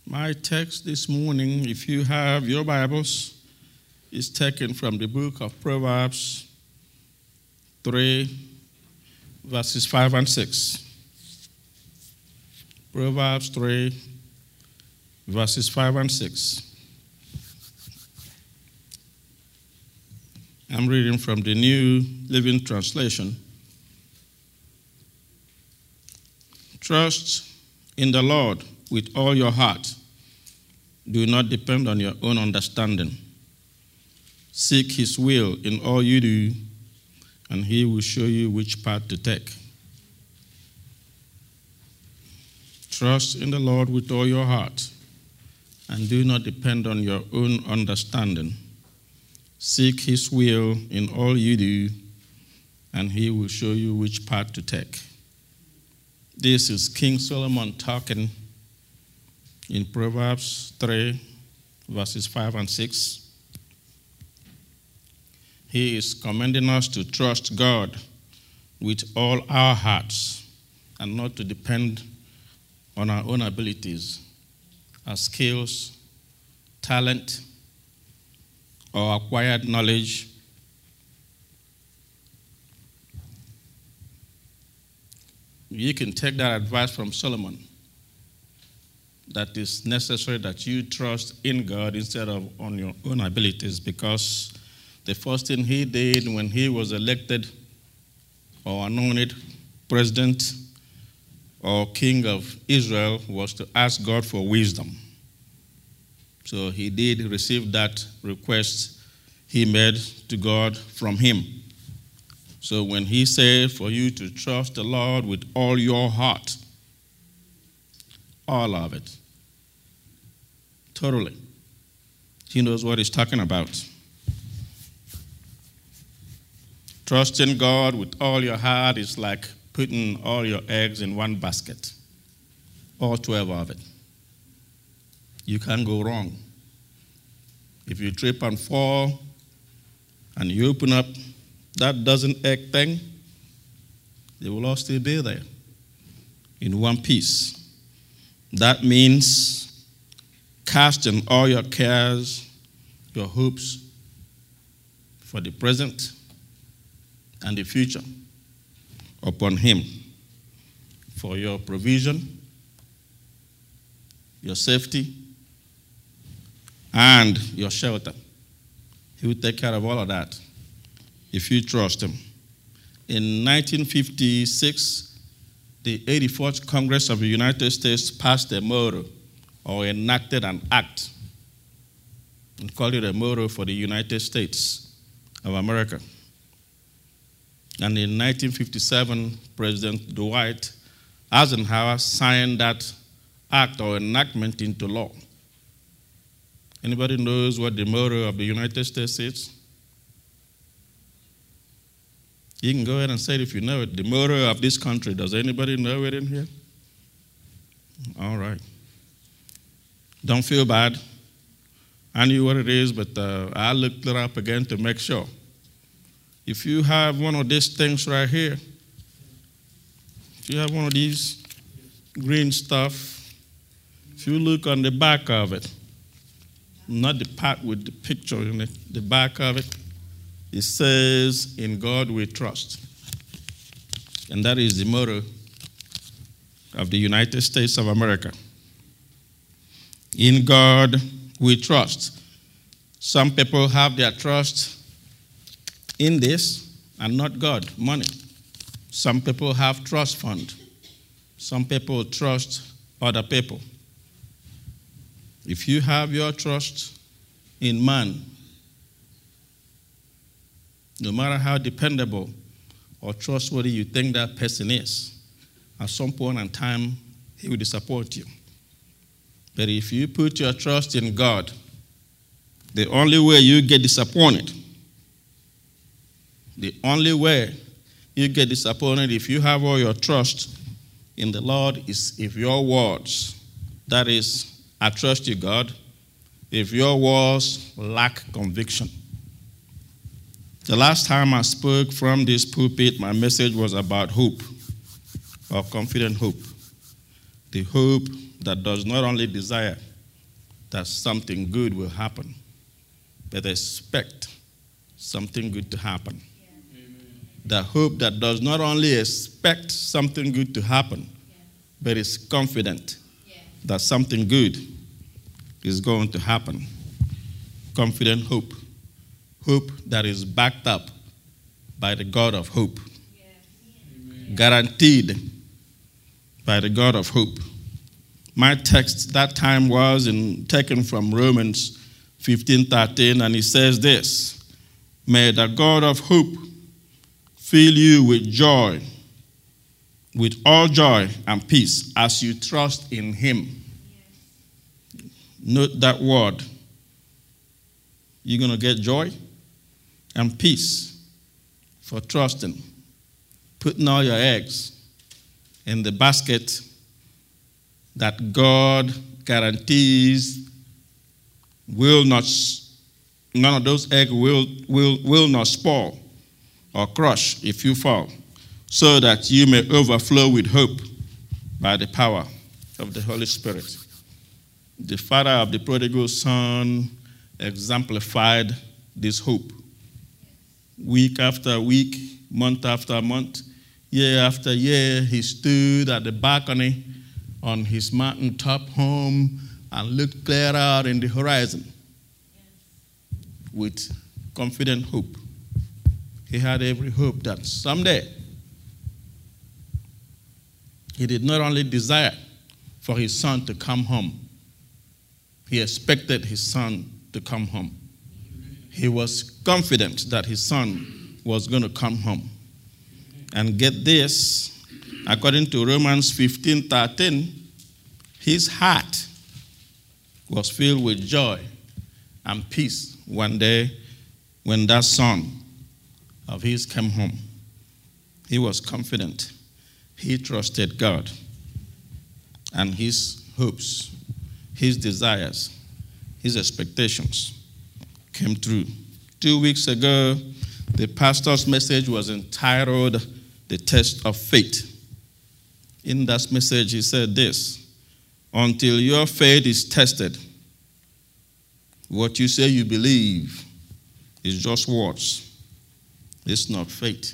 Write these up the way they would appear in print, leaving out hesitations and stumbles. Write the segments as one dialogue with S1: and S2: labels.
S1: My text this morning, if you have your Bibles, is taken from the book of Proverbs 3, verses 5 and 6. Proverbs 3, verses 5 and 6. I'm reading from the New Living Translation. Trust in the Lord with all your heart. Do not depend on your own understanding. Seek his will in all you do, and he will show you which path to take. Trust in the Lord with all your heart, and do not depend on your own understanding. Seek his will in all you do, and he will show you which path to take. This is King Solomon talking in Proverbs 3, verses 5 and 6. He is commanding us to trust God with all our hearts and not to depend on our own abilities, our skills, talent, or acquired knowledge. You can take that advice from Solomon, that it's necessary that you trust in God instead of on your own abilities, because the first thing he did when he was elected or anointed president or king of Israel was to ask God for wisdom. So he did receive that request he made to God from him. So when he said for you to trust the Lord with all your heart, all of it, totally, he knows what he's talking about. Trusting God with all your heart is like putting all your eggs in one basket, all 12 of it. You can't go wrong. If you trip and fall and you open up that dozen egg thing, they will all still be there in one piece. That means casting all your cares, your hopes for the present and the future upon him for your provision, your safety, and your shelter. He will take care of all of that if you trust him. In 1956, the 84th Congress of the United States passed a motto, or enacted an act, and called it a motto for the United States of America. And in 1957, President Dwight Eisenhower signed that act or enactment into law. Anybody knows what the motto of the United States is? You can go ahead and say it if you know it. The motto of this country, does anybody know it in here? All right. Don't feel bad. I knew what it is, but I looked it up again to make sure. If you have one of these things right here, if you have one of these green stuff, if you look on the back of it, not the part with the picture in it, the back of it, it says, "In God we trust." And that is the motto of the United States of America. In God we trust. Some people have their trust in this and not God, money. Some people have trust fund. Some people trust other people. If you have your trust in man, no matter how dependable or trustworthy you think that person is, at some point in time, he will disappoint you. But if you put your trust in God, the only way you get disappointed, if you have all your trust in the Lord, is if your words, that is, I trust you, God, if your words lack conviction. The last time I spoke from this pulpit, my message was about hope, or confident hope. The hope that does not only desire, that something good will happen, but expect something good to happen. The hope that does not only expect something good to happen, but is confident that something good is going to happen. Confident hope. Hope that is backed up by the God of hope. Guaranteed by the God of hope. My text that time was taken from Romans 15:13, and it says this: May the God of hope fill you with joy, with all joy and peace as you trust in him. Note that word. You're going to get joy and peace for trusting. Putting all your eggs in the basket that God guarantees none of those eggs will not spoil or crush if you fall, so that you may overflow with hope by the power of the Holy Spirit. The father of the prodigal son exemplified this hope. Week after week, month after month, year after year, he stood at the balcony on his mountaintop home and looked clear out in the horizon with confident hope. He had every hope that someday he did not only desire for his son to come home, he expected his son to come home. He was confident that his son was going to come home. And get this, according to Romans 15:13, his heart was filled with joy and peace one day when that son of his came home. He was confident. He trusted God. And his hopes, his desires, his expectations came true. 2 weeks ago, the pastor's message was entitled The Test of Faith. In that message, he said this: until your faith is tested, what you say you believe is just words. It's not faith.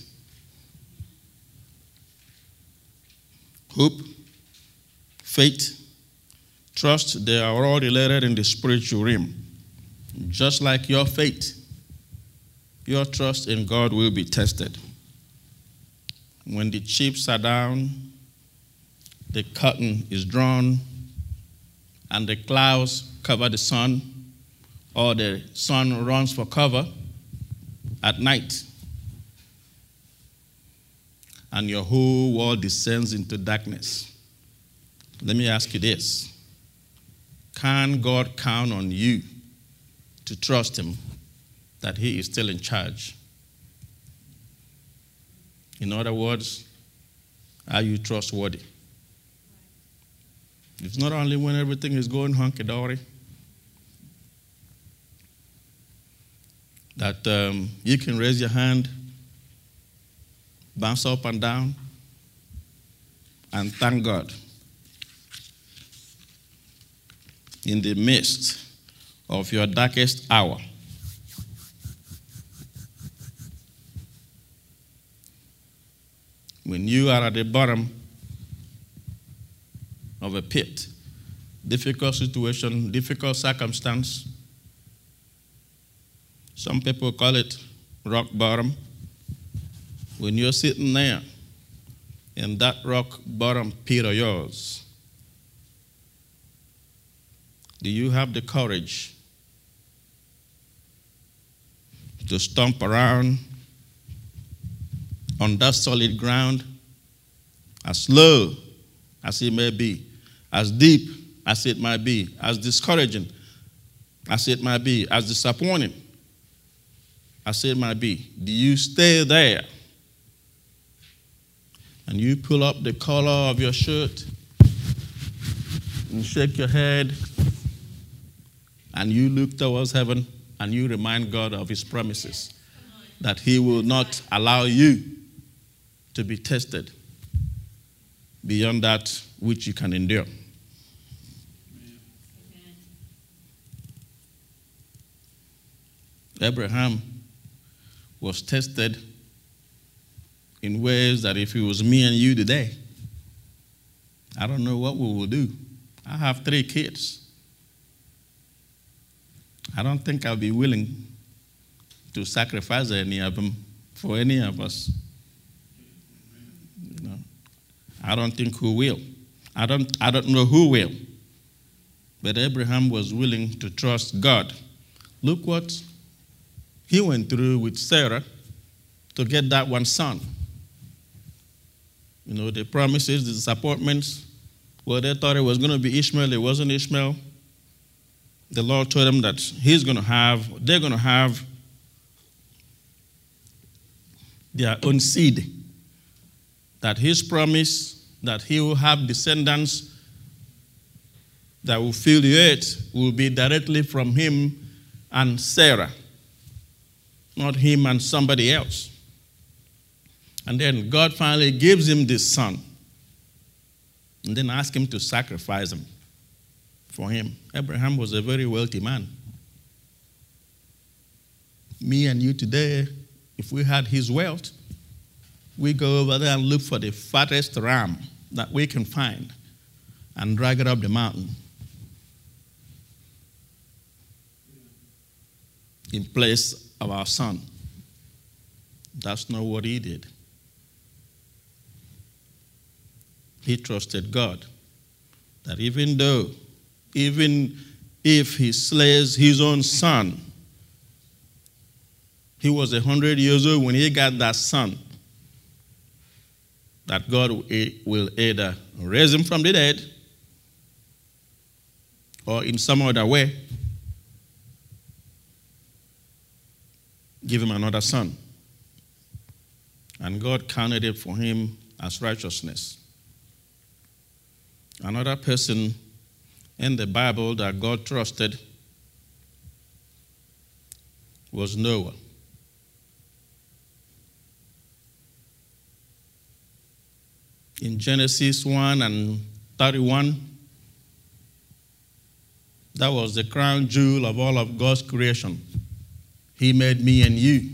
S1: Hope, faith, trust, they are all related in the spiritual realm. Just like your faith, your trust in God will be tested. When the chips are down, the curtain is drawn, and the clouds cover the sun, or the sun runs for cover at night, and your whole world descends into darkness. Let me ask you this: can God count on you to trust him that he is still in charge? In other words, are you trustworthy? It's not only when everything is going hunky-dory that you can raise your hand, bounce up and down, and thank God. In the midst of your darkest hour, when you are at the bottom of a pit, difficult situation, difficult circumstance, some people call it rock bottom. When you're sitting there in that rock bottom pit of yours, do you have the courage to stomp around on that solid ground, as low as it may be, as deep as it might be, as discouraging as it might be, as disappointing as it might be? Do you stay there and you pull up the collar of your shirt and shake your head and you look towards heaven and you remind God of his promises, that he will not allow you to be tested beyond that which you can endure? Abraham was tested in ways that if it was me and you today, I don't know what we will do. I have 3 kids. I don't think I'll be willing to sacrifice any of them for any of us. You know, I don't think who will. I don't know who will. But Abraham was willing to trust God. Look what he went through with Sarah to get that one son. You know, the promises, the disappointments. Well, they thought it was going to be Ishmael. It wasn't Ishmael. The Lord told them that they're going to have their own seed. That his promise that he will have descendants that will fill the earth will be directly from him and Sarah, not him and somebody else. And then God finally gives him this son and then asks him to sacrifice him for him. Abraham was a very wealthy man. Me and you today, if we had his wealth, we go over there and look for the fattest ram that we can find and drag it up the mountain in place of our son. That's not what he did. He trusted God that even if he slays his own son, he was 100 years old when he got that son, that God will either raise him from the dead or in some other way give him another son. And God counted it for him as righteousness. Another person in the Bible that God trusted was Noah. In Genesis 1:31, that was the crown jewel of all of God's creation. He made me and you.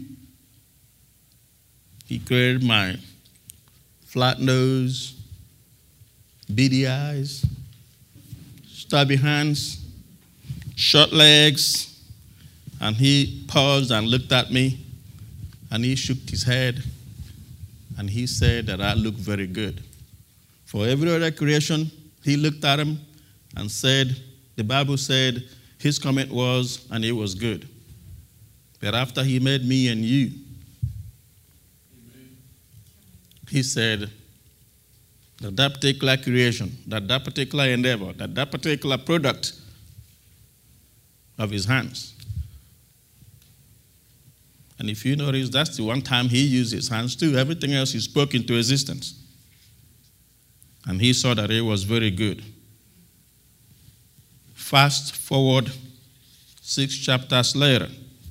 S1: He created my flat nose, beady eyes, stubby hands, short legs, and he paused and looked at me, and he shook his head, and he said that I look very good. For every other creation, he looked at him and said, the Bible said his comment was, and it was good. But after he made me and you, he said that particular creation, that particular endeavor, that particular product of his hands. And if you notice, that's the one time he used his hands too. Everything else he spoke into existence. And he saw that it was very good. Fast forward 6 chapters later.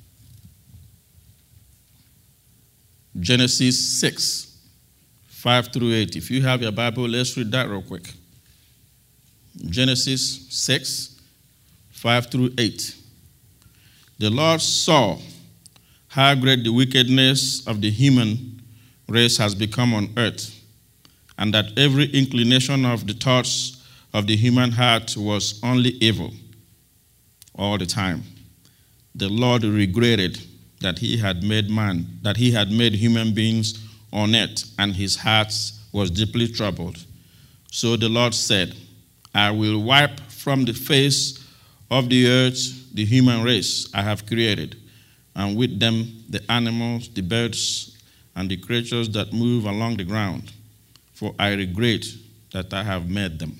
S1: Genesis 6, 5 through 8. If you have your Bible, let's read that real quick. Genesis 6, 5 through 8. The Lord saw how great the wickedness of the human race has become on earth, and that every inclination of the thoughts of the human heart was only evil all the time. The Lord regretted that he had made human beings on earth, and his heart was deeply troubled. So the Lord said, I will wipe from the face of the earth the human race I have created, and with them the animals, the birds, and the creatures that move along the ground, for I regret that I have made them.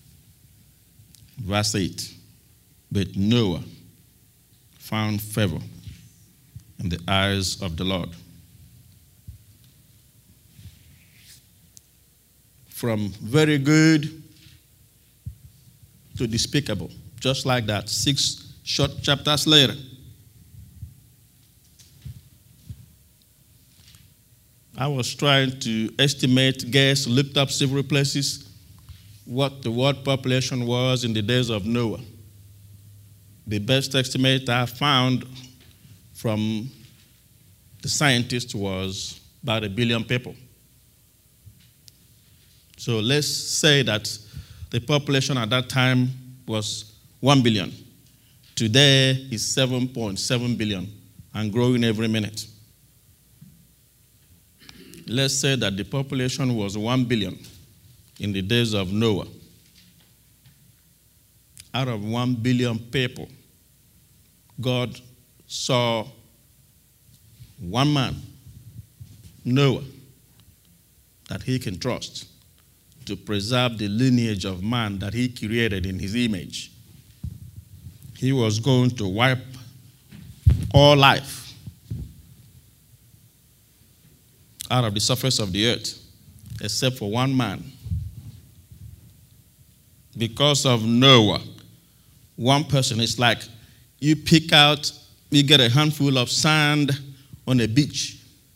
S1: Verse 8, but Noah found favor in the eyes of the Lord. From very good to despicable, just like that, 6 short chapters later. I was trying to guess, looked up several places what the world population was in the days of Noah. The best estimate I found from the scientists was about 1 billion people. So let's say that the population at that time was 1 billion. Today is 7.7 billion and growing every minute. Let's say that the population was 1 billion in the days of Noah. Out of 1 billion people, God saw one man, Noah, that he can trust to preserve the lineage of man that he created in his image. He was going to wipe all life out of the surface of the earth, except for one man. Because of Noah, one person, it's like you pick out, you get a handful of sand on a beach,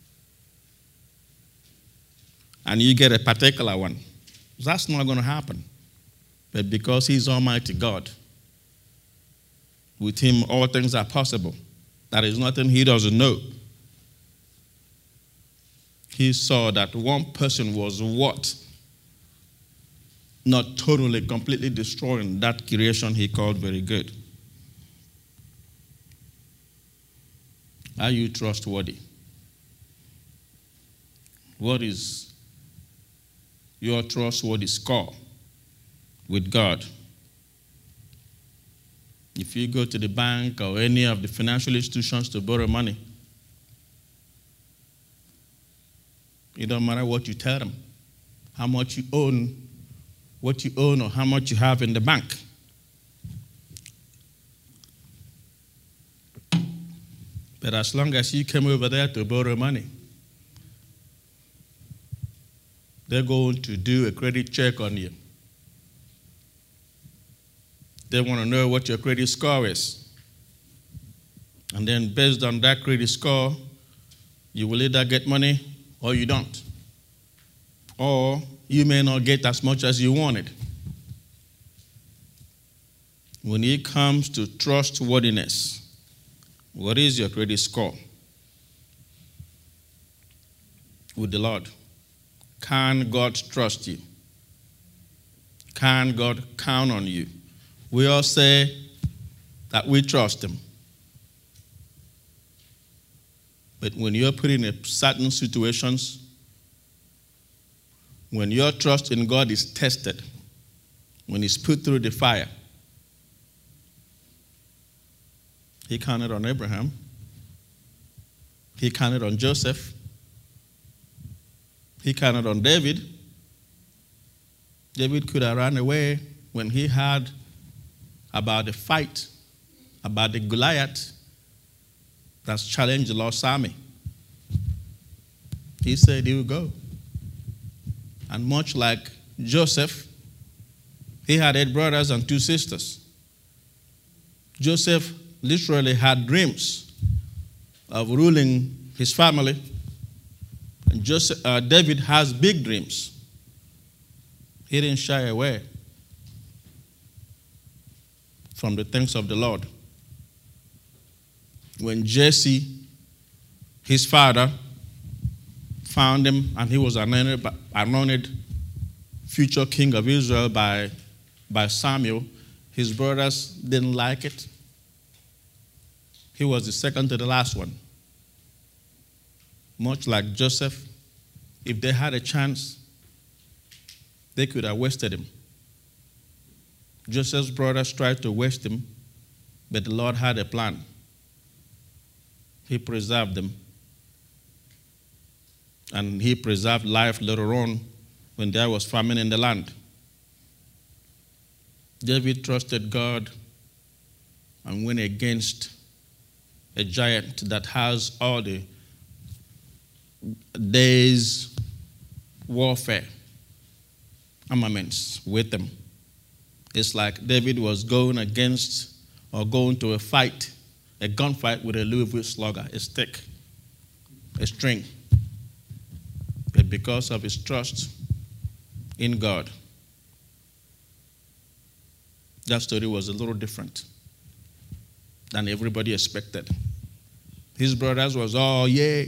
S1: and you get a particular one. That's not going to happen. But because he's Almighty God, with him all things are possible. There is nothing he doesn't know. He saw that one person was what? Not totally, completely destroying that creation he called very good. Are you trustworthy? What is your trustworthy score with God? If you go to the bank or any of the financial institutions to borrow money, it don't matter what you tell them, how much you own, what you own or how much you have in the bank. But as long as you came over there to borrow money, they're going to do a credit check on you. They want to know what your credit score is. And then based on that credit score, you will either get money or you don't. Or you may not get as much as you wanted. When it comes to trustworthiness, what is your credit score with the Lord? Can God trust you? Can God count on you? We all say that we trust him. But when you're put in certain situations, when your trust in God is tested, when it's put through the fire, he counted on Abraham. He counted on Joseph. He counted on David. David could have run away when he heard about the fight, about the Goliath that's challenged the Lord's army. He said he would go. And much like Joseph, he had 8 brothers and 2 sisters. Joseph literally had dreams of ruling his family. And David has big dreams. He didn't shy away from the things of the Lord. When Jesse, his father, found him and he was anointed future king of Israel by Samuel, his brothers didn't like it. He was the second to the last one. Much like Joseph, if they had a chance, they could have wasted him. Joseph's brothers tried to waste him, but the Lord had a plan. He preserved them. And he preserved life later on when there was famine in the land. David trusted God and went against a giant that has all the day's warfare armaments with him. It's like David was going against or going to a fight, a gunfight with a Louisville slugger, a stick, a string. But because of his trust in God, that story was a little different than everybody expected. His brothers was all yay.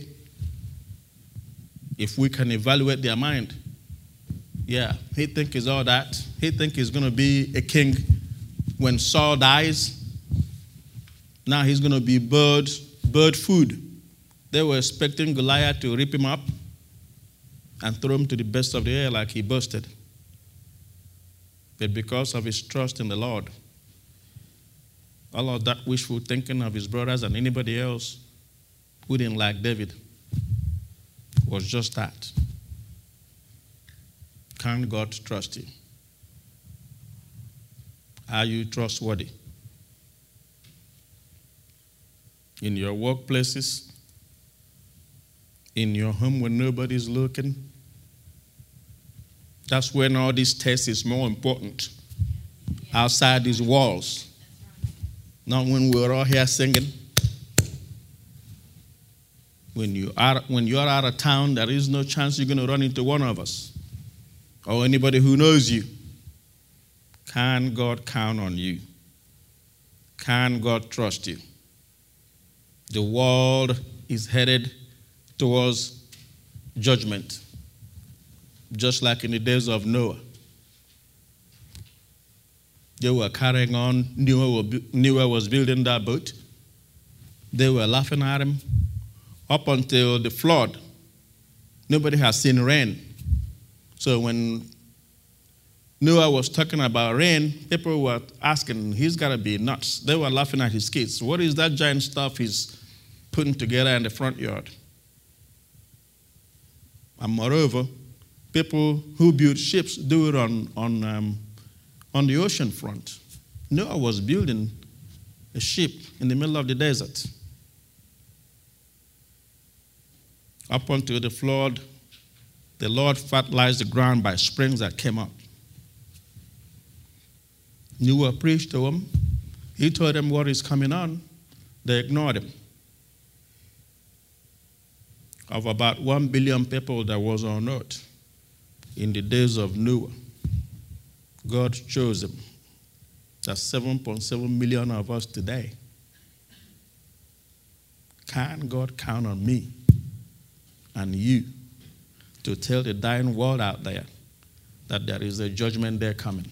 S1: If we can evaluate their mind, yeah, he think he's all that. He think he's going to be a king when Saul dies. Now he's going to be bird food. They were expecting Goliath to rip him up and throw him to the best of the air like he busted. But because of his trust in the Lord, all of that wishful thinking of his brothers and anybody else who didn't like David was just that. Can God trust you? Are you trustworthy? In your workplaces, in your home when nobody's looking, that's when all these tests is more important. Outside these walls. Not when we're all here singing. When you're out of town, there is no chance you're going to run into one of us or anybody who knows you. Can God count on you? Can God trust you? The world is headed towards judgment, just like in the days of Noah. They were carrying on. Noah was building that boat. They were laughing at him. Up until the flood, nobody has seen rain. So when Noah was talking about rain, people were asking, he's got to be nuts. They were laughing at his kids. What is that giant stuff he's putting together in the front yard? And moreover, people who build ships do it on the ocean front. Noah was building a ship in the middle of the desert. Up until the flood, the Lord fertilized the ground by springs that came up. Noah preached to them. He told them what is coming on. They ignored him. Of about 1 billion people that was on earth in the days of Noah, God chose them. That's 7.7 million of us today. Can God count on me and you to tell the dying world out there that there is a judgment day coming?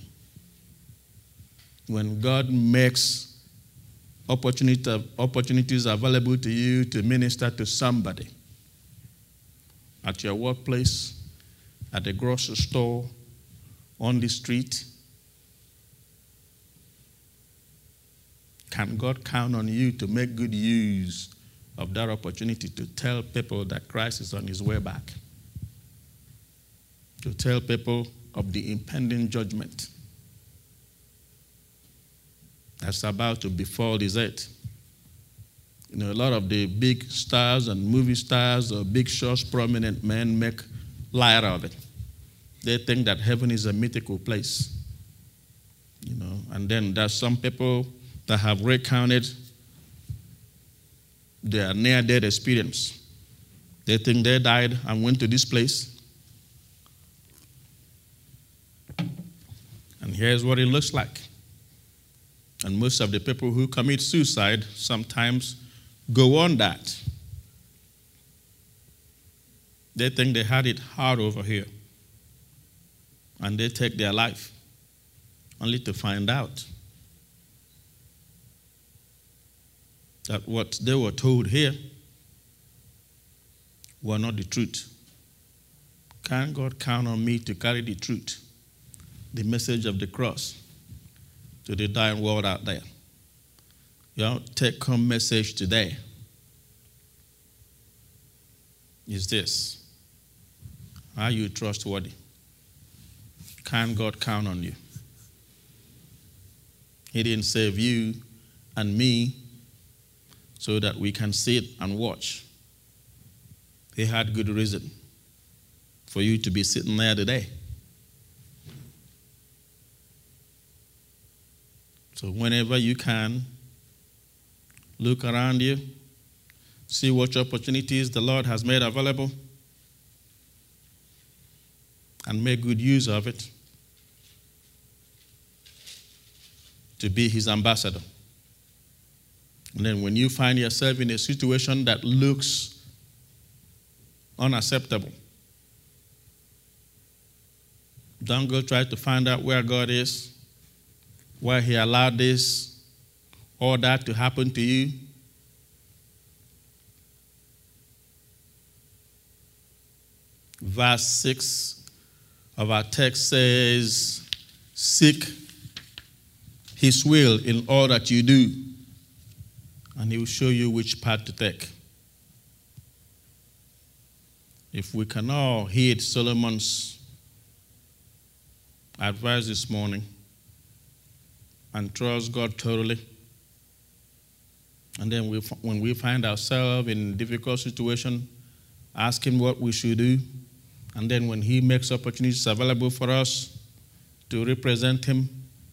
S1: When God makes opportunities available to you to minister to somebody at your workplace, at the grocery store, on the street, can God count on you to make good use of that opportunity to tell people that Christ is on his way back? To tell people of the impending judgment that's about to befall this earth. You know, a lot of the big stars and movie stars or big shows, prominent men make light of it. They think that heaven is a mythical place. You know, and then there's some people that have recounted their near-death experience. They think they died and went to this place. And here's what it looks like. And most of the people who commit suicide sometimes go on that. They think they had it hard over here. And they take their life, only to find out that what they were told here were not the truth. Can God count on me to carry the truth, the message of the cross, to the dying world out there? Your take-home message today is this: are you trustworthy? Can God count on you? He didn't save you and me so that we can sit and watch. He had good reason for you to be sitting there today. So whenever you can, look around you, see what opportunities the Lord has made available, and make good use of it to be his ambassador. And then when you find yourself in a situation that looks unacceptable, don't go try to find out where God is, why He allowed this or that to happen to you. Verse 6 of our text says, seek His will in all that you do, and He will show you which path to take. If we can all heed Solomon's advice this morning and trust God totally, and then when we find ourselves in a difficult situation, ask Him what we should do, and then when He makes opportunities available for us to represent Him,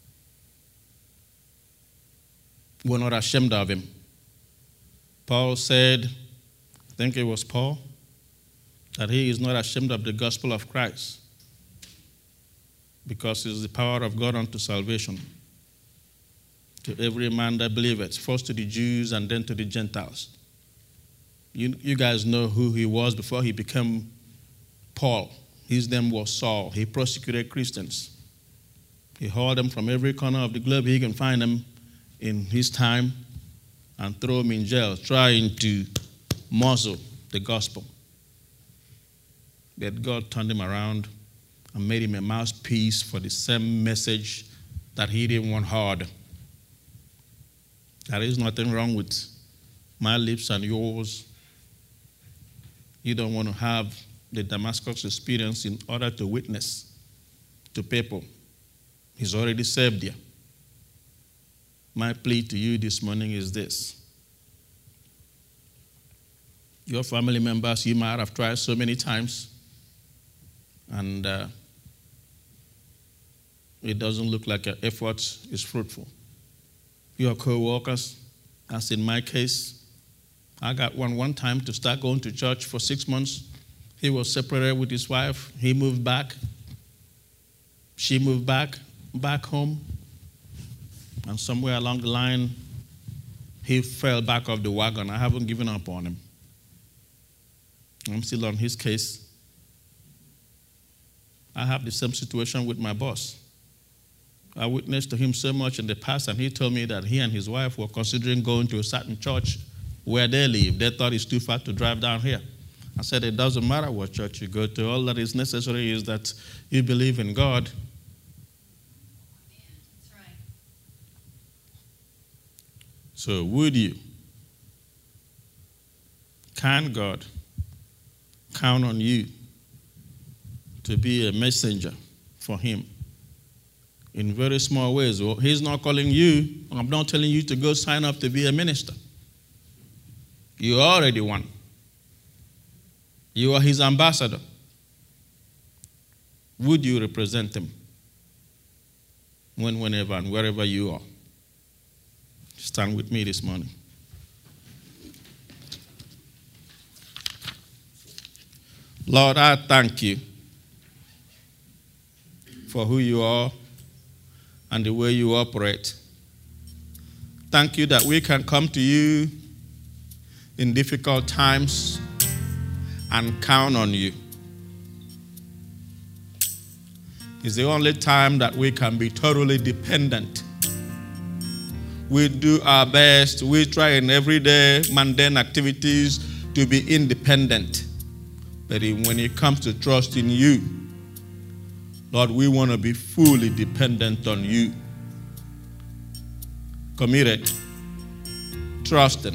S1: we're not ashamed of Him. Paul said, I think it was Paul, that he is not ashamed of the gospel of Christ because it is the power of God unto salvation to every man that believeth, first to the Jews and then to the Gentiles. You guys know who he was before he became Paul. His name was Saul. He persecuted Christians. He hauled them from every corner of the globe he can find them in his time and throw them in jail, trying to muzzle the gospel. But God turned him around and made him a mouthpiece for the same message that he didn't want heard. There is nothing wrong with my lips and yours. You don't want to have the Damascus experience in order to witness to people. He's already saved you. My plea to you this morning is this. Your family members, you might have tried so many times, and it doesn't look like your effort is fruitful. Your co-workers, as in my case, I got one time to start going to church for 6 months. He was separated with his wife. He moved back. She moved back home. And somewhere along the line, he fell back off the wagon. I haven't given up on him. I'm still on his case. I have the same situation with my boss. I witnessed to him so much in the past, and he told me that he and his wife were considering going to a certain church where they live. They thought it's too far to drive down here. I said, it doesn't matter what church you go to. All that is necessary is that you believe in God.
S2: That's right.
S1: So would you, can God count on you to be a messenger for Him in very small ways? Well, He's not calling you. I'm not telling you to go sign up to be a minister. You're already one. You are His ambassador. Would you represent Him whenever and wherever you are? Stand with me this morning. Lord, I thank you for who you are and the way you operate. Thank you that we can come to you in difficult times and count on you. It's the only time that we can be totally dependent. We do our best. We try in everyday mundane activities to be independent. But when it comes to trusting you, Lord, we want to be fully dependent on you. Committed, trusting,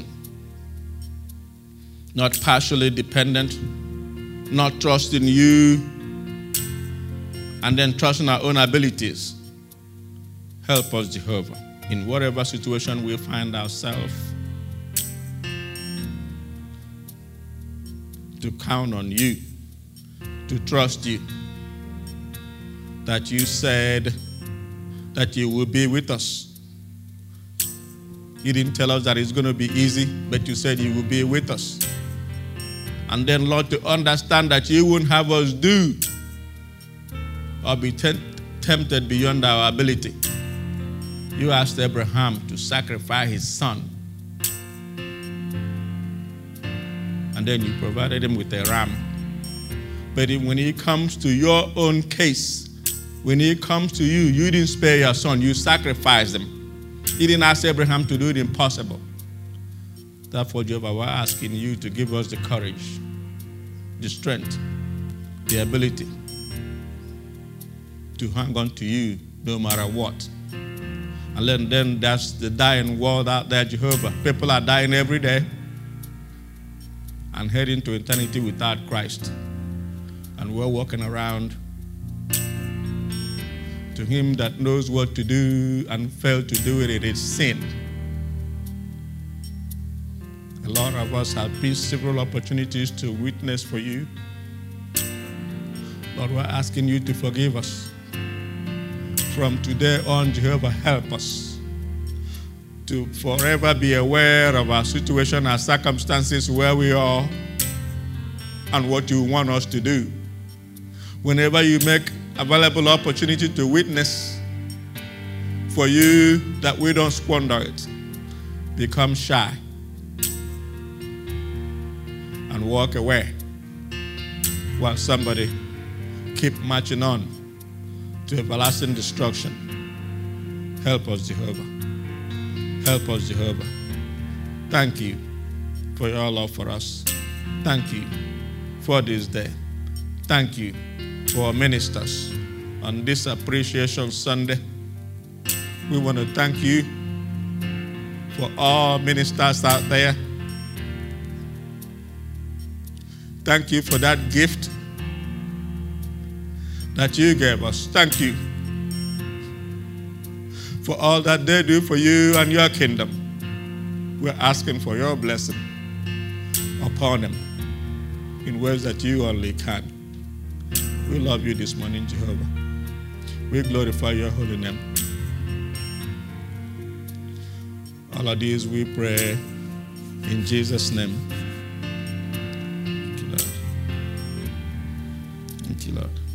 S1: not partially dependent, not trusting you, and then trusting our own abilities. Help us, Jehovah, in whatever situation we find ourselves, to count on you, to trust you, that you said that you will be with us. You didn't tell us that it's going to be easy, but you said you will be with us. And then, Lord, to understand that you won't have us do or be tempted beyond our ability. You asked Abraham to sacrifice his son then you provided him with a ram. But when it comes to your own case, when it comes to you, you didn't spare your son, you sacrificed him. You didn't ask Abraham to do the impossible. Therefore, Jehovah, we're asking you to give us the courage, the strength, the ability to hang on to you no matter what. And then that's the dying world out there, Jehovah. People are dying every day and heading to eternity without Christ. And we're walking around. To him that knows what to do and failed to do it, it is sin. A lot of us have missed several opportunities to witness for you. Lord, we're asking you to forgive us. From today on, Jehovah, help us to forever be aware of our situation, our circumstances, where we are, and what you want us to do. Whenever you make available opportunity to witness for you, that we don't squander it, become shy, and walk away while somebody keep marching on to everlasting destruction. Help us, Jehovah. Help us, Jehovah. Thank you for your love for us. Thank you for this day. Thank you for our ministers on this Appreciation Sunday. We want to thank you for all ministers out there. Thank you for that gift that you gave us. Thank you for all that they do for you and your kingdom. We're asking for your blessing upon them in ways that you only can. We love you this morning, Jehovah. We glorify your holy name. All of these we pray in Jesus' name. Thank you, Lord. Thank you, Lord.